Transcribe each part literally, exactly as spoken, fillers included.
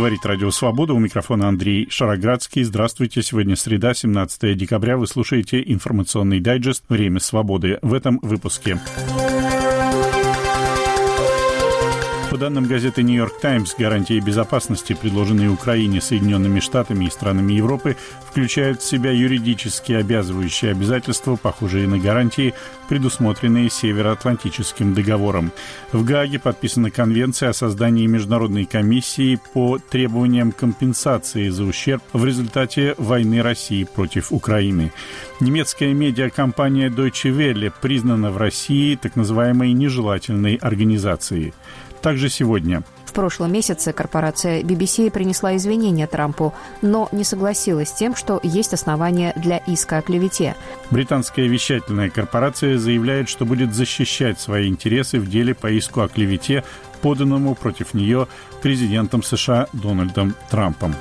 Говорит Радио Свобода. У микрофона Андрей Шароградский. Здравствуйте. Сегодня среда, семнадцатое декабря. Вы слушаете информационный дайджест «Время свободы». В этом выпуске. По данным газеты «Нью-Йорк Таймс», гарантии безопасности, предложенные Украине, Соединенными Штатами и странами Европы, включают в себя юридически обязывающие обязательства, похожие на гарантии, предусмотренные Североатлантическим договором. В Гааге подписана конвенция о создании международной комиссии по требованиям компенсации за ущерб в результате войны России против Украины. Немецкая медиакомпания Deutsche Welle признана в России так называемой нежелательной организацией. Также сегодня. В прошлом месяце корпорация би би си принесла извинения Трампу, но не согласилась с тем, что есть основания для иска о клевете. Британская вещательная корпорация заявляет, что будет защищать свои интересы в деле по иску о клевете, поданному против нее президентом США Дональдом Трампом.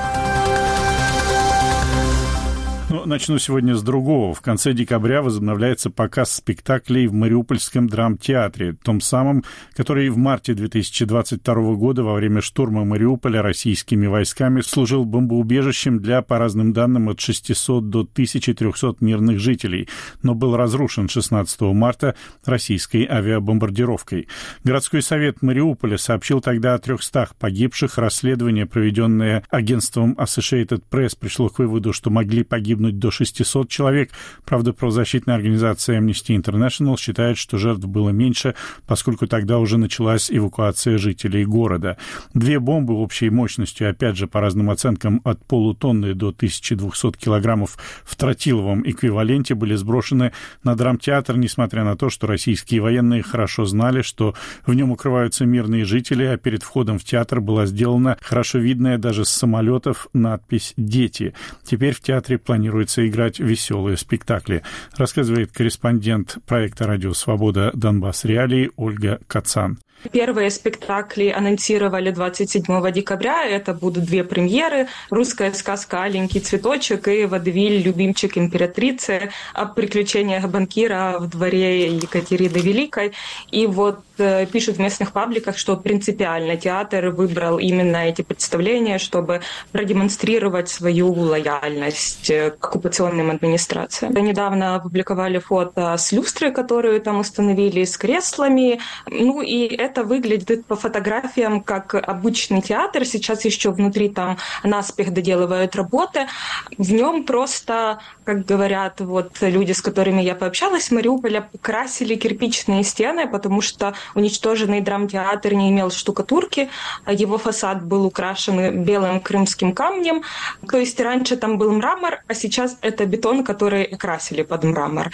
Но начну сегодня с другого. В конце декабря возобновляется показ спектаклей в Мариупольском драмтеатре, том самом, который в марте две тысячи двадцать второго года во время штурма Мариуполя российскими войсками служил бомбоубежищем для, по разным данным, от шестисот до тысячи трехсот мирных жителей, но был разрушен шестнадцатого марта российской авиабомбардировкой. Городской совет Мариуполя сообщил тогда о трехстах погибших. Расследование, проведенное агентством Associated Press, пришло к выводу, что могли погибнуть до шестисот человек. Правда, правозащитная организация Amnesty International считает, что жертв было меньше, поскольку тогда уже началась эвакуация жителей города. Две бомбы общей мощностью, опять же, по разным оценкам, от полутонны до тысячи двухсот килограммов в тротиловом эквиваленте были сброшены на драмтеатр, несмотря на то, что российские военные хорошо знали, что в нем укрываются мирные жители, а перед входом в театр была сделана хорошо видная даже с самолетов надпись «Дети». Теперь в театре планируется играть веселые спектакли, рассказывает корреспондент проекта «Радио Свобода. Донбасс Реалии» Ольга Кацан. Первые спектакли анонсировали двадцать седьмого декабря. Это будут две премьеры. «Русская сказка «Аленький цветочек» и «Водевиль. Любимчик императрицы» о приключениях банкира в дворе Екатерины Великой. И вот э, пишут в местных пабликах, что принципиально театр выбрал именно эти представления, чтобы продемонстрировать свою лояльность к оккупационным администрациям. Недавно опубликовали фото с люстрой, которую там установили, с креслами. Ну и это Это выглядит по фотографиям как обычный театр. Сейчас еще внутри там наспех доделывают работы. В нем просто, как говорят вот люди, с которыми я пообщалась в Мариуполе, красили кирпичные стены, потому что уничтоженный драмтеатр не имел штукатурки. Его фасад был украшен белым крымским камнем. То есть раньше там был мрамор, а сейчас это бетон, который красили под мрамор.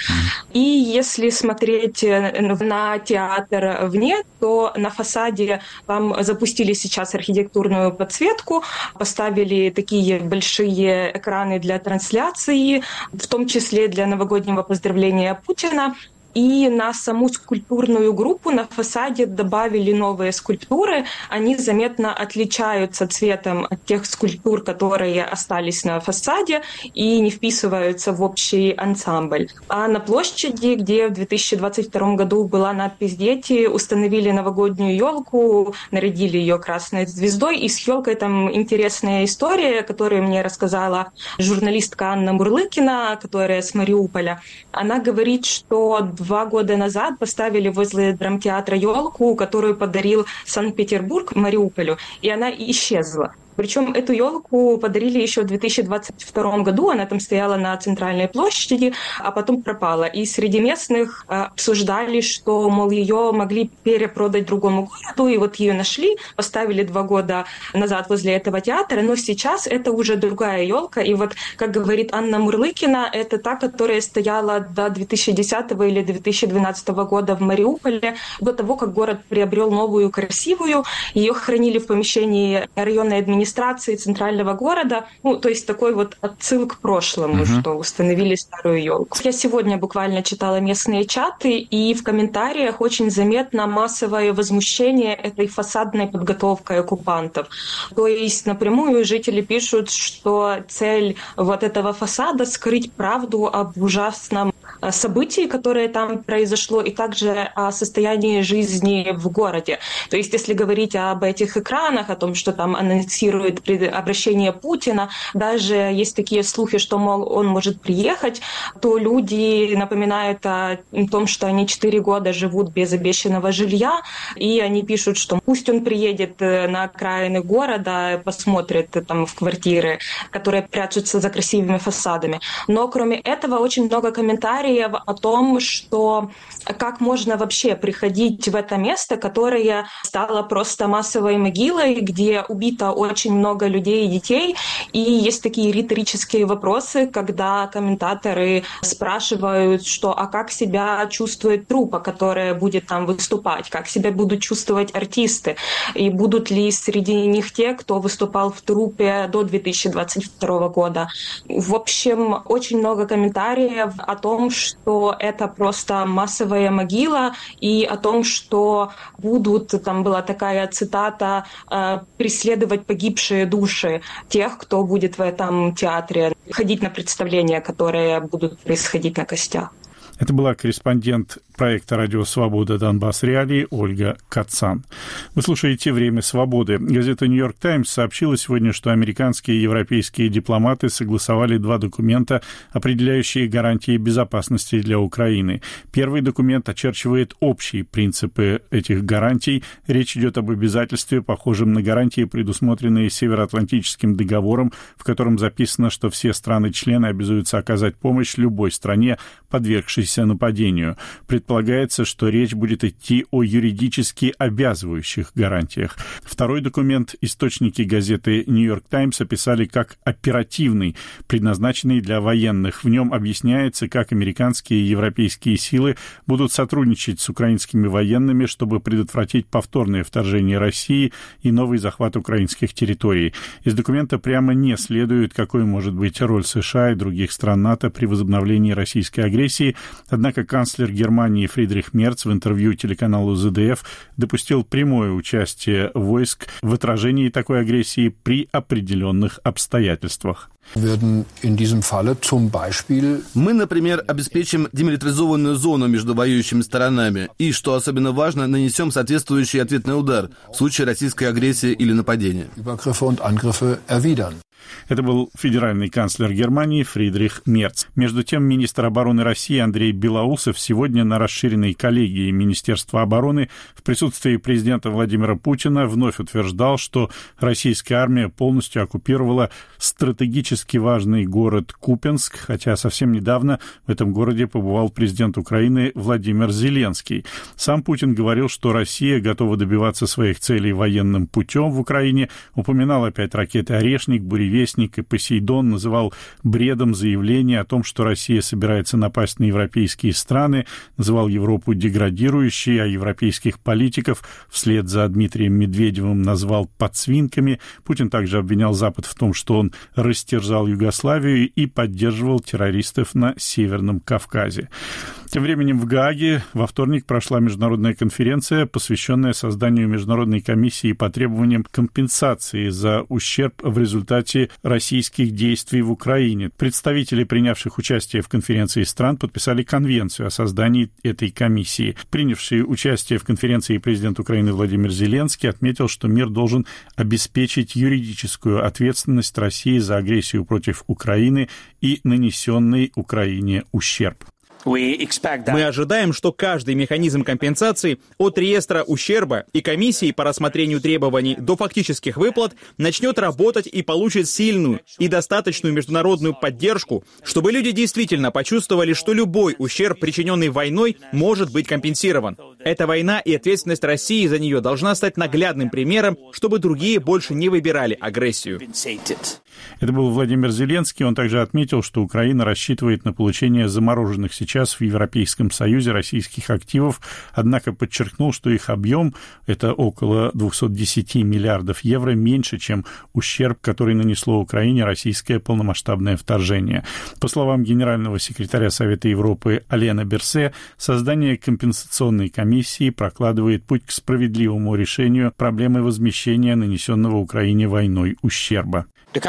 И если смотреть на театр вне, то на фасаде там запустили сейчас архитектурную подсветку, поставили такие большие экраны для трансляции, в том числе для новогоднего поздравления Путина. И на саму скульптурную группу на фасаде добавили новые скульптуры. Они заметно отличаются цветом от тех скульптур, которые остались на фасаде, и не вписываются в общий ансамбль. А на площади, где в две тысячи двадцать втором году была надпись «Дети», установили новогоднюю елку, нарядили ее красной звездой. И с елкой там интересная история, которую мне рассказала журналистка Анна Мурлыкина, которая с Мариуполя. Она говорит, что два года назад поставили возле драмтеатра елку, которую подарил Санкт-Петербург Мариуполю, и она исчезла. Причем эту елку подарили еще в две тысячи двадцать втором году, она там стояла на центральной площади, а потом пропала. И среди местных обсуждали, что, мол, ее могли перепродать другому городу, и вот ее нашли, поставили два года назад возле этого театра, но сейчас это уже другая елка. И вот, как говорит Анна Мурлыкина, это та, которая стояла до две тысячи десятого или две тысячи двенадцатого года в Мариуполе, до того, как город приобрел новую красивую. Ее хранили в помещении районной администрации центрального города. Ну, то есть такой вот отсыл к прошлому, uh-huh. что установили старую елку. Я сегодня буквально читала местные чаты, и в комментариях очень заметно массовое возмущение этой фасадной подготовкой оккупантов. То есть напрямую жители пишут, что цель вот этого фасада — скрыть правду об ужасном событий, которые там произошло, и также о состоянии жизни в городе. То есть, если говорить об этих экранах, о том, что там анонсирует обращение Путина, даже есть такие слухи, что, мол, он может приехать, то люди напоминают о том, что они четыре года живут без обещанного жилья, и они пишут, что пусть он приедет на окраины города, посмотрит там в квартиры, которые прячутся за красивыми фасадами. Но кроме этого очень много комментариев о том, что как можно вообще приходить в это место, которое стало просто массовой могилой, где убито очень много людей и детей. И есть такие риторические вопросы, когда комментаторы спрашивают, что а как себя чувствует труппа, которая будет там выступать, как себя будут чувствовать артисты, и будут ли среди них те, кто выступал в труппе до две тысячи двадцать второго года. В общем, очень много комментариев о том, что это просто массовая могила, и о том, что будут, там была такая цитата, преследовать погибшие души тех, кто будет в этом театре, ходить на представления, которые будут происходить на костях. Это была корреспондент проекта «Радио Свобода. Донбасс. Реалии» Ольга Кацан. Вы слушаете «Время свободы». Газета «Нью-Йорк Таймс» сообщила сегодня, что американские и европейские дипломаты согласовали два документа, определяющие гарантии безопасности для Украины. Первый документ очерчивает общие принципы этих гарантий. Речь идет об обязательстве, похожем на гарантии, предусмотренные Североатлантическим договором, в котором записано, что все страны-члены обязуются оказать помощь любой стране, подвергшейся нападению. Предполагается, что речь будет идти о юридически обязывающих гарантиях. Второй документ источники газеты «Нью-Йорк Таймс» описали как оперативный, предназначенный для военных. В нем объясняется, как американские и европейские силы будут сотрудничать с украинскими военными, чтобы предотвратить повторное вторжение России и новый захват украинских территорий. Из документа прямо не следует, какой может быть роль США и других стран НАТО при возобновлении российской агрессии. Однако канцлер Германии Фридрих Мерц в интервью телеканалу зэ дэ эф допустил прямое участие войск в отражении такой агрессии при определенных обстоятельствах. Мы, например, обеспечим демилитаризованную зону между воюющими сторонами и, что особенно важно, нанесем соответствующий ответный удар в случае российской агрессии или нападения. Это был федеральный канцлер Германии Фридрих Мерц. Между тем, министр обороны России Андрей Белоусов сегодня на расширенной коллегии Министерства обороны в присутствии президента Владимира Путина вновь утверждал, что российская армия полностью оккупировала стратегически важный город Купянск, хотя совсем недавно в этом городе побывал президент Украины Владимир Зеленский. Сам Путин говорил, что Россия готова добиваться своих целей военным путем в Украине, упоминал опять ракеты «Орешник», «Буревестник» и «Посейдон», называл бредом заявление о том, что Россия собирается напасть на европейские страны, называл Европу деградирующей, а европейских политиков вслед за Дмитрием Медведевым назвал подсвинками. Путин также обвинял Запад в том, что он растерзал Югославию и поддерживал террористов на Северном Кавказе. Тем временем в Гааге во вторник прошла международная конференция, посвященная созданию международной комиссии по требованиям компенсации за ущерб в результате российских действий в Украине. Представители, принявших участие в конференции стран, подписали конвенцию о создании этой комиссии. Принявший участие в конференции президент Украины Владимир Зеленский отметил, что мир должен обеспечить юридическую ответственность России за агрессию против Украины и нанесенный Украине ущерб. Мы ожидаем, что каждый механизм компенсации от реестра ущерба и комиссии по рассмотрению требований до фактических выплат начнет работать и получит сильную и достаточную международную поддержку, чтобы люди действительно почувствовали, что любой ущерб, причиненный войной, может быть компенсирован. Эта война и ответственность России за нее должна стать наглядным примером, чтобы другие больше не выбирали агрессию. Это был Владимир Зеленский. Он также отметил, что Украина рассчитывает на получение замороженных сейчас в Европейском Союзе российских активов, однако подчеркнул, что их объем, это около двести десять миллиардов евро, меньше, чем ущерб, который нанесло Украине российское полномасштабное вторжение. По словам генерального секретаря Совета Европы Алена Берсе, создание компенсационной комиссии комиссии прокладывает путь к справедливому решению проблемы возмещения нанесенного Украине войной ущерба.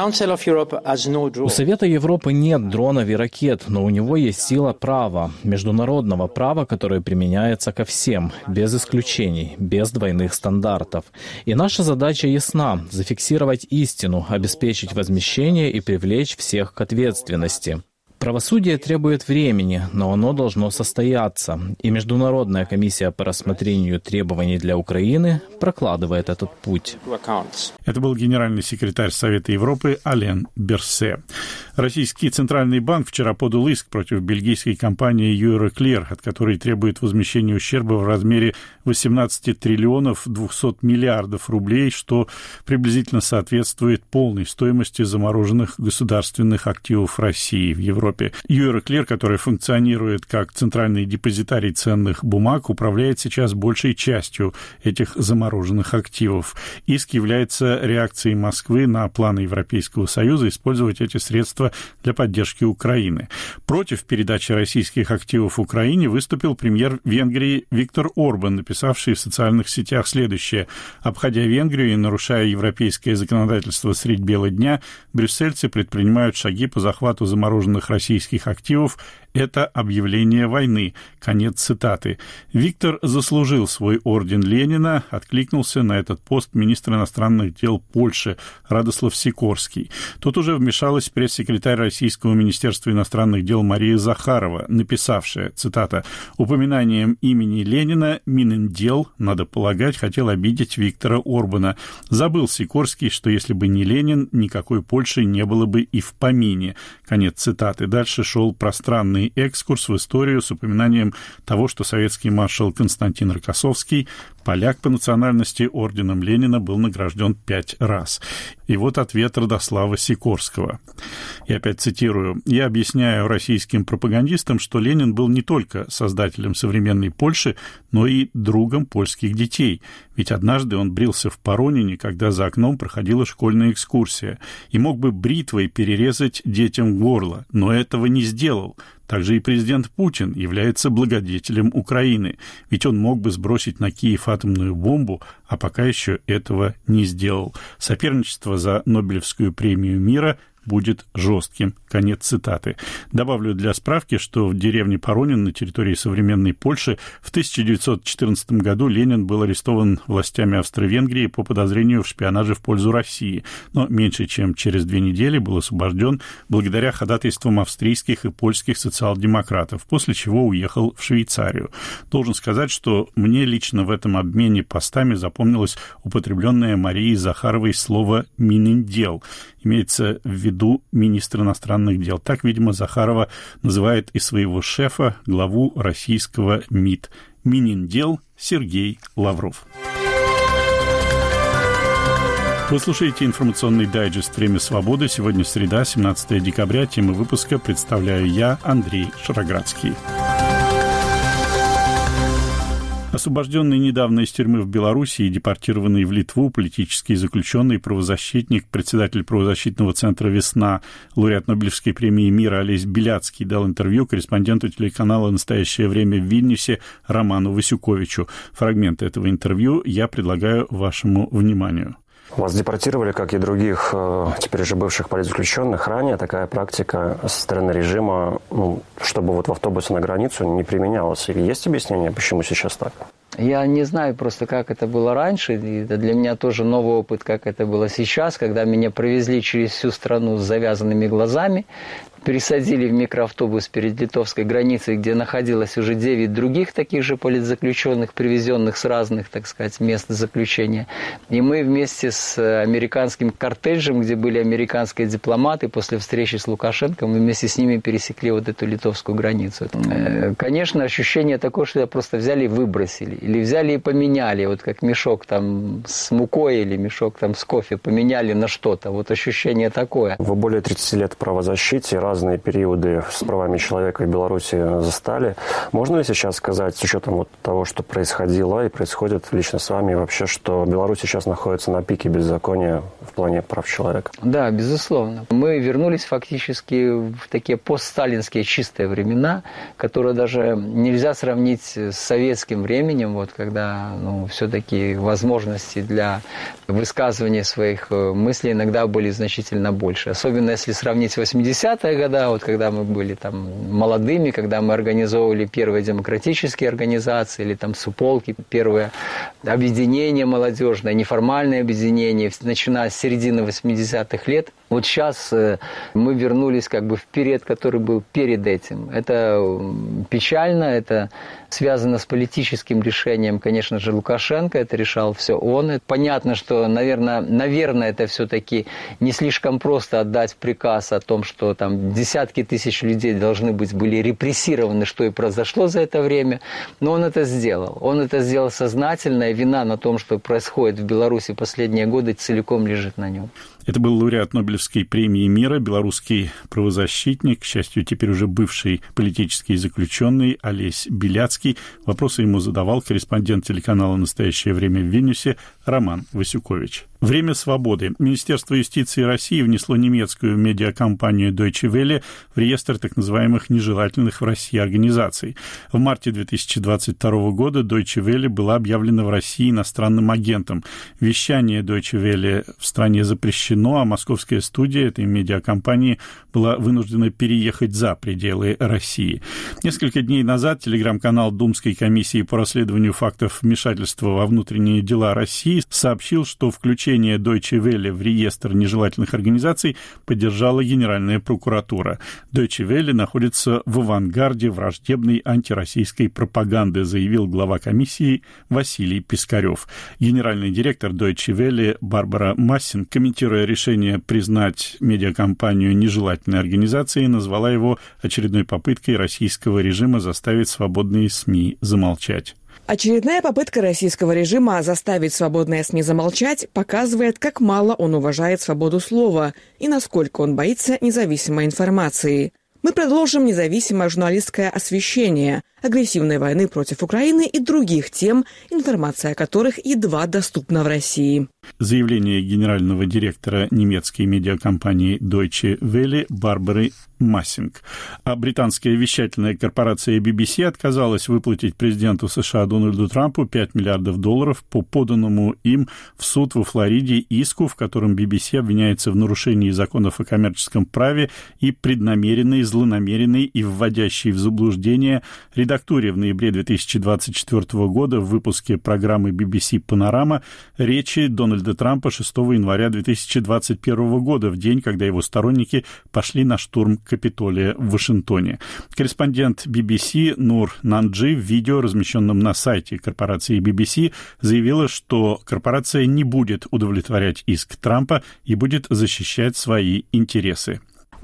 У Совета Европы нет дронов и ракет, но у него есть сила права, международного права, которое применяется ко всем, без исключений, без двойных стандартов. И наша задача ясна – зафиксировать истину, обеспечить возмещение и привлечь всех к ответственности. Правосудие требует времени, но оно должно состояться, и Международная комиссия по рассмотрению требований для Украины прокладывает этот путь. Это был генеральный секретарь Совета Европы Ален Берсе. Российский Центральный банк вчера подал иск против бельгийской компании Euroclear, от которой требует возмещения ущерба в размере восемнадцать триллионов двести миллиардов рублей, что приблизительно соответствует полной стоимости замороженных государственных активов России в Европе. Euroclear, которая функционирует как центральный депозитарий ценных бумаг, управляет сейчас большей частью этих замороженных активов. Иск является реакцией Москвы на планы Европейского Союза использовать эти средства для поддержки Украины. Против передачи российских активов Украине выступил премьер Венгрии Виктор Орбан, написавший в социальных сетях следующее: «Обходя Венгрию и нарушая европейское законодательство средь бела дня, брюссельцы предпринимают шаги по захвату замороженных российских активов. Это объявление войны». Конец цитаты. Виктор заслужил свой орден Ленина, откликнулся на этот пост министр иностранных дел Польши Радослав Сикорский. Тут уже вмешалась пресс-секретарь Российского министерства иностранных дел Мария Захарова, написавшая, цитата, «Упоминанием имени Ленина Мининдел, надо полагать, хотел обидеть Виктора Орбана. Забыл Сикорский, что если бы не Ленин, никакой Польши не было бы и в помине». Конец цитаты. Дальше шел пространный экскурс в историю с упоминанием того, что советский маршал Константин Рокоссовский, поляк по национальности, орденом Ленина был награжден пять раз. И вот ответ Радослава Сикорского. Я опять цитирую. «Я объясняю российским пропагандистам, что Ленин был не только создателем современной Польши, но и другом польских детей. Ведь однажды он брился в Поронине, когда за окном проходила школьная экскурсия, и мог бы бритвой перерезать детям горло, но этого не сделал. Также и президент Путин является благодетелем Украины, ведь он мог бы сбросить на Киев атомную бомбу, а пока еще этого не сделал. Соперничество за Нобелевскую премию мира будет жестким». Конец цитаты. Добавлю для справки, что в деревне Поронин на территории современной Польши в тысяча девятьсот четырнадцатом году Ленин был арестован властями Австро-Венгрии по подозрению в шпионаже в пользу России, но меньше чем через две недели был освобожден благодаря ходатайствам австрийских и польских социал-демократов, после чего уехал в Швейцарию. Должен сказать, что мне лично в этом обмене постами запомнилось употребленное Марией Захаровой слово «Мининдел». Имеется в виду министр иностранных дел. Так, видимо, Захарова называет и своего шефа, главу российского МИД. Мининдел Сергей Лавров. Вы слушаете информационный дайджест «Время свободы». Сегодня среда, семнадцатое декабря. Тему выпуска представляю я, Андрей Шароградский. Освобожденный недавно из тюрьмы в Беларуси и депортированный в Литву политический заключенный, правозащитник, председатель правозащитного центра «Весна», лауреат Нобелевской премии мира Олесь Беляцкий дал интервью корреспонденту телеканала «Настоящее время» в Вильнюсе Роману Васюковичу. Фрагменты этого интервью я предлагаю вашему вниманию. Вас депортировали, как и других, теперь уже бывших политзаключенных. Ранее такая практика со стороны режима, ну, чтобы вот в автобусе на границу не применялась. И есть объяснение, почему сейчас так? Я не знаю просто, как это было раньше. И это для меня тоже новый опыт, как это было сейчас, когда меня провезли через всю страну с завязанными глазами, пересадили в микроавтобус перед литовской границей, где находилось уже девять других таких же политзаключенных, привезенных с разных, так сказать, мест заключения. И мы вместе с американским кортежем, где были американские дипломаты, после встречи с Лукашенко, мы вместе с ними пересекли вот эту литовскую границу. Конечно, ощущение такое, что я просто взяли и выбросили. Или взяли и поменяли, вот как мешок там с мукой или мешок там с кофе поменяли на что-то. Вот ощущение такое. Вы более тридцати лет в правозащите, разные периоды с правами человека в Беларуси застали. Можно ли сейчас сказать, с учетом вот того, что происходило и происходит лично с вами вообще, что Беларусь сейчас находится на пике беззакония в плане прав человека? Да, безусловно. Мы вернулись фактически в такие постсталинские чистые времена, которые даже нельзя сравнить с советским временем, вот, когда ну, все-таки возможности для высказывания своих мыслей иногда были значительно больше. Особенно если сравнить с восьмидесятые годы, вот, когда мы были там молодыми, когда мы организовывали первые демократические организации, или там суполки, первые объединения молодежные, неформальные объединения, начиная с середины восьмидесятых лет. Вот сейчас мы вернулись как бы в период, который был перед этим. Это печально, это связано с политическим решением, конечно же, Лукашенко, это решал все он. И понятно, что, наверное, наверное, это все-таки не слишком просто отдать приказ о том, что там десятки тысяч людей должны быть, были репрессированы, что и произошло за это время, но он это сделал. Он это сделал сознательно, и вина на том, что происходит в Беларуси последние годы, целиком лежит на нем. Это был лауреат Нобелевской премии мира, белорусский правозащитник, к счастью, теперь уже бывший политический заключенный Олесь Беляцкий. Вопросы ему задавал корреспондент телеканала «Настоящее время» в Вильнюсе Роман Васюкович. Время свободы. Министерство юстиции России внесло немецкую медиакомпанию Deutsche Welle в реестр так называемых нежелательных в России организаций. В марте две тысячи двадцать второго года Deutsche Welle была объявлена в России иностранным агентом. Вещание Deutsche Welle в стране запрещено, а московская студия этой медиакомпании была вынуждена переехать за пределы России. Несколько дней назад телеграм-канал Думской комиссии по расследованию фактов вмешательства во внутренние дела России сообщил, что включение Deutsche Welle в реестр нежелательных организаций поддержала Генеральная прокуратура. Deutsche Welle находится в авангарде враждебной антироссийской пропаганды, заявил глава комиссии Василий Пискарев. Генеральный директор Deutsche Welle Барбара Массин, комментируя решение признать медиакомпанию нежелательной организацией, назвала его очередной попыткой российского режима заставить свободные СМИ замолчать. Очередная попытка российского режима заставить свободные СМИ замолчать показывает, как мало он уважает свободу слова и насколько он боится независимой информации. Мы продолжим независимое журналистское освещение агрессивной войны против Украины и других тем, информация о которых едва доступна в России. Заявление генерального директора немецкой медиакомпании Deutsche Welle Барбары Массинг. А британская вещательная корпорация би би си отказалась выплатить президенту США Дональду Трампу пять миллиардов долларов по поданному им в суд во Флориде иску, в котором би би си обвиняется в нарушении законов о коммерческом праве и преднамеренной, злонамеренной и вводящей в заблуждение редактуре в ноябре две тысячи двадцать четвёртого года в выпуске программы би би си «Панорама» речи Дональда Трампа шестого января две тысячи двадцать первого года, в день, когда его сторонники пошли на штурм Капитолия в Вашингтоне. Корреспондент би би си Нур Нанджи в видео, размещенном на сайте корпорации би би си, заявила, что корпорация не будет удовлетворять иск Трампа и будет защищать свои интересы.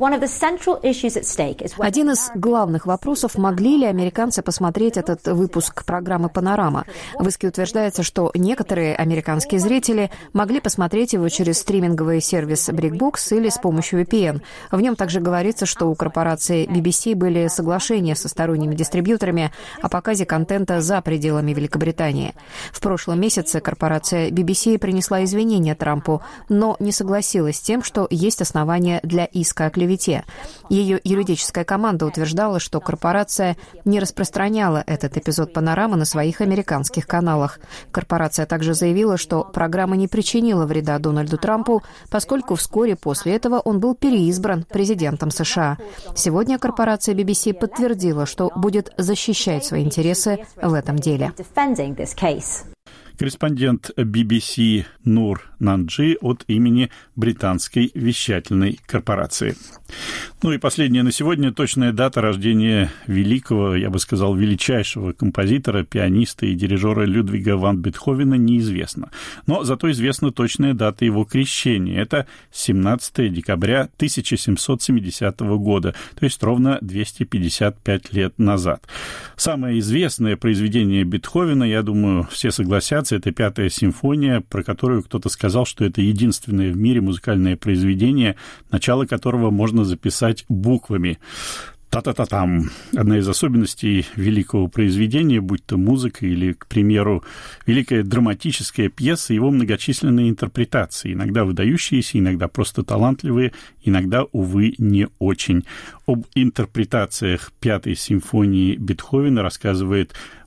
Один из главных вопросов, могли ли американцы посмотреть этот выпуск программы «Панорама». В иске утверждается, что некоторые американские зрители могли посмотреть его через стриминговый сервис BrickBox или с помощью ви пи эн. В нем также говорится, что у корпорации би би си были соглашения со сторонними дистрибьюторами о показе контента за пределами Великобритании. В прошлом месяце корпорация би би си принесла извинения Трампу, но не согласилась с тем, что есть основания для иска о клевете. Ее юридическая команда утверждала, что корпорация не распространяла этот эпизод «Панорамы» на своих американских каналах. Корпорация также заявила, что программа не причинила вреда Дональду Трампу, поскольку вскоре после этого он был переизбран президентом США. Сегодня корпорация би би си подтвердила, что будет защищать свои интересы в этом деле. Корреспондент би би си Нур Нанджи от имени британской вещательной корпорации. Ну и последняя на сегодня точная дата рождения великого, я бы сказал, величайшего композитора, пианиста и дирижера Людвига ван Бетховена неизвестна. Но зато известна точная дата его крещения. Это семнадцатого декабря тысяча семьсот семидесятого года, то есть ровно двести пятьдесят пять лет назад. Самое известное произведение Бетховена, я думаю, все согласятся, это «Пятая симфония», про которую кто-то сказал, что это единственное в мире музыкальное произведение, начало которого можно записать буквами. Та-та-та-там. Одна из особенностей великого произведения, будь то музыка или, к примеру, великая драматическая пьеса, его многочисленные интерпретации, иногда выдающиеся, иногда просто талантливые, иногда, увы, не очень. Об интерпретациях Пятой симфонии Бетховена рассказывает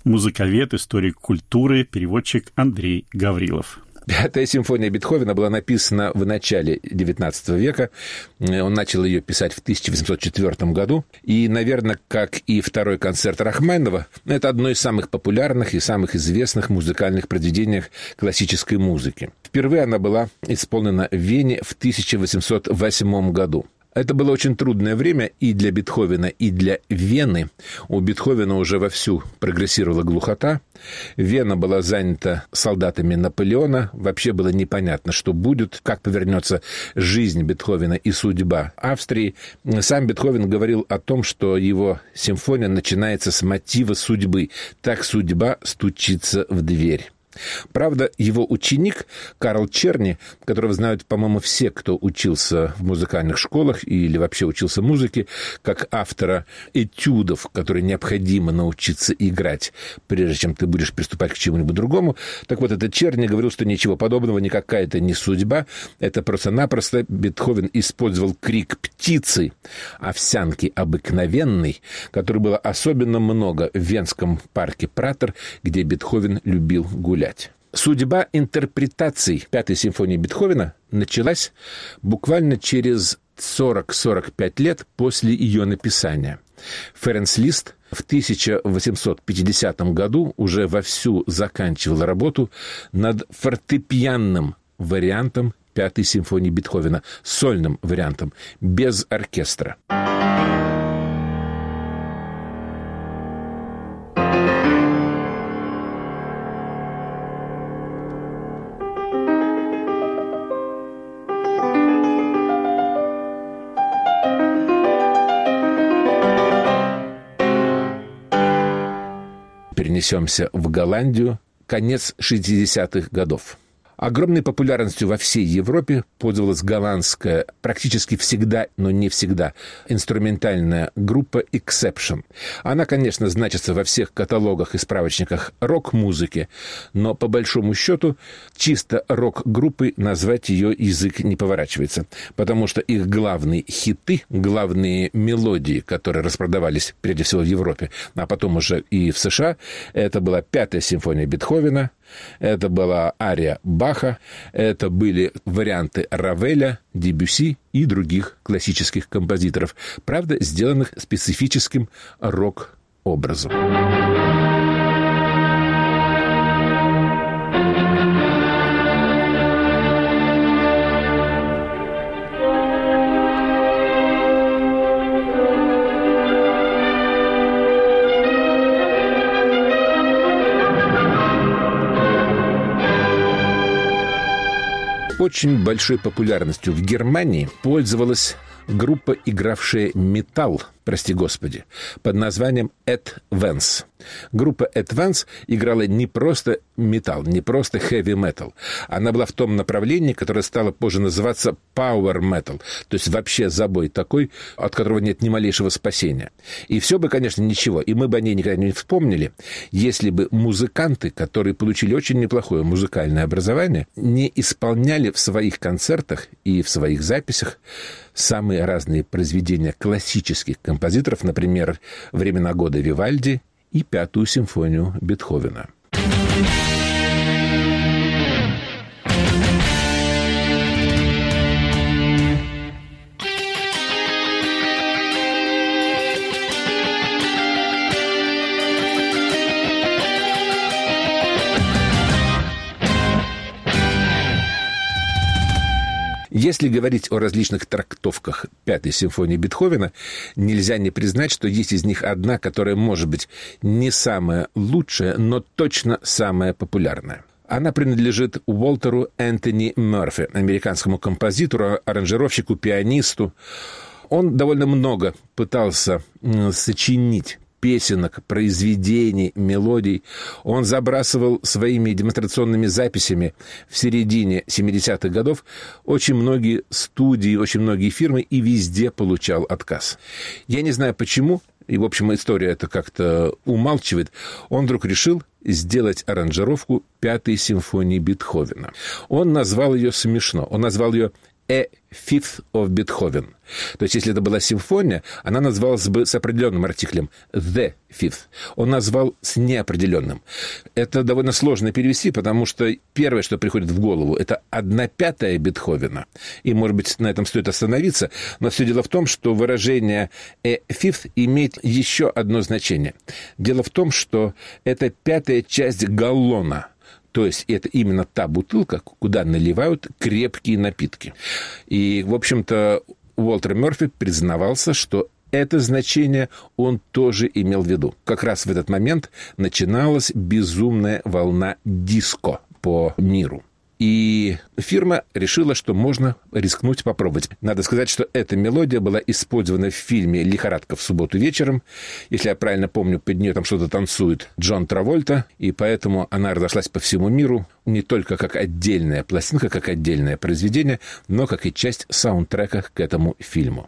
музыковед, историк культуры, переводчик Андрей Гаврилов. Пятая симфония Бетховена была написана в начале девятнадцатого века. Он начал ее писать в тысяча восемьсот четвёртом году. И, наверное, как и второй концерт Рахманинова, это одно из самых популярных и самых известных музыкальных произведений классической музыки. Впервые она была исполнена в Вене в тысяча восемьсот восьмом году. Это было очень трудное время и для Бетховена, и для Вены. У Бетховена уже вовсю прогрессировала глухота. Вена была занята солдатами Наполеона. Вообще было непонятно, что будет, как повернется жизнь Бетховена и судьба Австрии. Сам Бетховен говорил о том, что его симфония начинается с мотива судьбы. Так судьба стучится в дверь. Правда, его ученик Карл Черни, которого знают, по-моему, все, кто учился в музыкальных школах или вообще учился музыке, как автора этюдов, которые необходимо научиться играть, прежде чем ты будешь приступать к чему-нибудь другому. Так вот, этот Черни говорил, что ничего подобного, никакая это не судьба, это просто-напросто Бетховен использовал крик птицы, овсянки обыкновенной, которой было особенно много в венском парке Пратер, где Бетховен любил гулять. Судьба интерпретаций Пятой симфонии Бетховена началась буквально через сорок-сорок пять лет после ее написания. Ференц Лист в тысяча восемьсот пятидесятом году уже вовсю заканчивал работу над фортепианным вариантом Пятой симфонии Бетховена, сольным вариантом, без оркестра. Перенесемся в Голландию, конец шестидесятых годов. Огромной популярностью во всей Европе пользовалась голландская, практически всегда, но не всегда, инструментальная группа Exception. Она, конечно, значится во всех каталогах и справочниках рок-музыки, но, по большому счету, чисто рок-группой назвать ее язык не поворачивается, потому что их главные хиты, главные мелодии, которые распродавались прежде всего в Европе, а потом уже и в США, это была Пятая симфония Бетховена, это была ария Баха, это были варианты Равеля, Дебюсси и других классических композиторов, правда, сделанных специфическим рок-образом. Очень большой популярностью в Германии пользовалась группа, игравшая металл, прости господи, под названием Advance. Группа Advance играла не просто металл, не просто heavy metal. Она была в том направлении, которое стало позже называться power metal, то есть вообще забой такой, от которого нет ни малейшего спасения. И все бы, конечно, ничего, и мы бы о ней никогда не вспомнили, если бы музыканты, которые получили очень неплохое музыкальное образование, не исполняли в своих концертах и в своих записях самые разные произведения классических композиторов, например, «Времена года» Вивальди и Пятую симфонию Бетховена. Если говорить о различных трактовках Пятой симфонии Бетховена, нельзя не признать, что есть из них одна, которая, может быть, не самая лучшая, но точно самая популярная. Она принадлежит Уолтеру Энтони Мерфи, американскому композитору, аранжировщику, пианисту. Он довольно много пытался сочинить песенок, произведений, мелодий. Он забрасывал своими демонстрационными записями в середине семидесятых годов очень многие студии, очень многие фирмы, и везде получал отказ. Я не знаю почему, и, в общем, история это как-то умалчивает. Он вдруг решил сделать аранжировку Пятой симфонии Бетховена. Он назвал ее смешно. Он назвал ее «A Fifth of Beethoven». То есть, если это была симфония, она называлась бы с определенным артиклем «the fifth». Он назвал с неопределенным. Это довольно сложно перевести, потому что первое, что приходит в голову, это одна пятая Бетховена. И, может быть, на этом стоит остановиться. Но все дело в том, что выражение «a fifth» имеет еще одно значение. Дело в том, что это пятая часть галлона. То есть это именно та бутылка, куда наливают крепкие напитки. И, в общем-то, Уолтер Мёрфи признавался, что это значение он тоже имел в виду. Как раз в этот момент начиналась безумная волна диско по миру. И фирма решила, что можно рискнуть попробовать. Надо сказать, что эта мелодия была использована в фильме «Лихорадка в субботу вечером». Если я правильно помню, под нее там что-то танцует Джон Травольта, и поэтому она разошлась по всему миру не только как отдельная пластинка, как отдельное произведение, но как и часть саундтрека к этому фильму.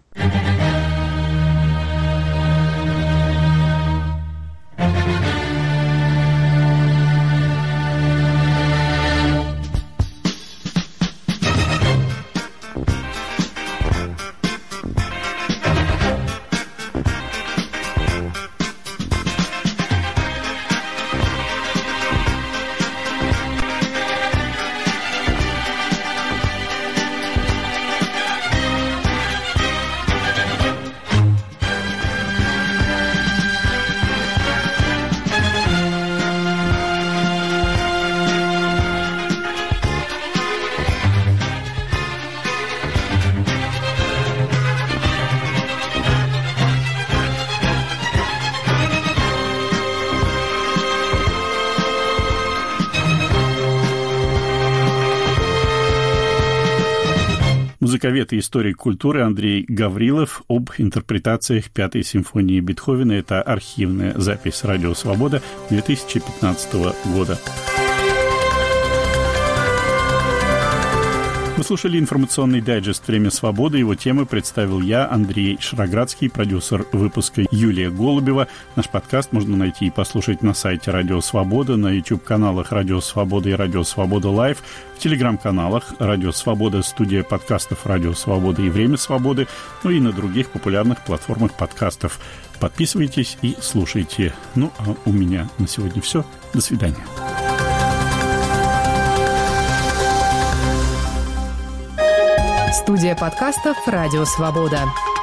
Музыковед и историк культуры Андрей Гаврилов об интерпретациях Пятой симфонии Бетховена. Это архивная запись «Радио Свобода» две тысячи пятнадцатого года. Вы слушали информационный дайджест «Время свободы». Его темы представил я, Андрей Шароградский, продюсер выпуска Юлия Голубева. Наш подкаст можно найти и послушать на сайте «Радио Свобода», на YouTube-каналах «Радио Свобода» и «Радио Свобода Лайв», в телеграм-каналах «Радио Свобода», студия подкастов «Радио Свобода» и «Время свободы», ну и на других популярных платформах подкастов. Подписывайтесь и слушайте. Ну, а у меня на сегодня все. До свидания. Студия подкастов «Радио Свобода».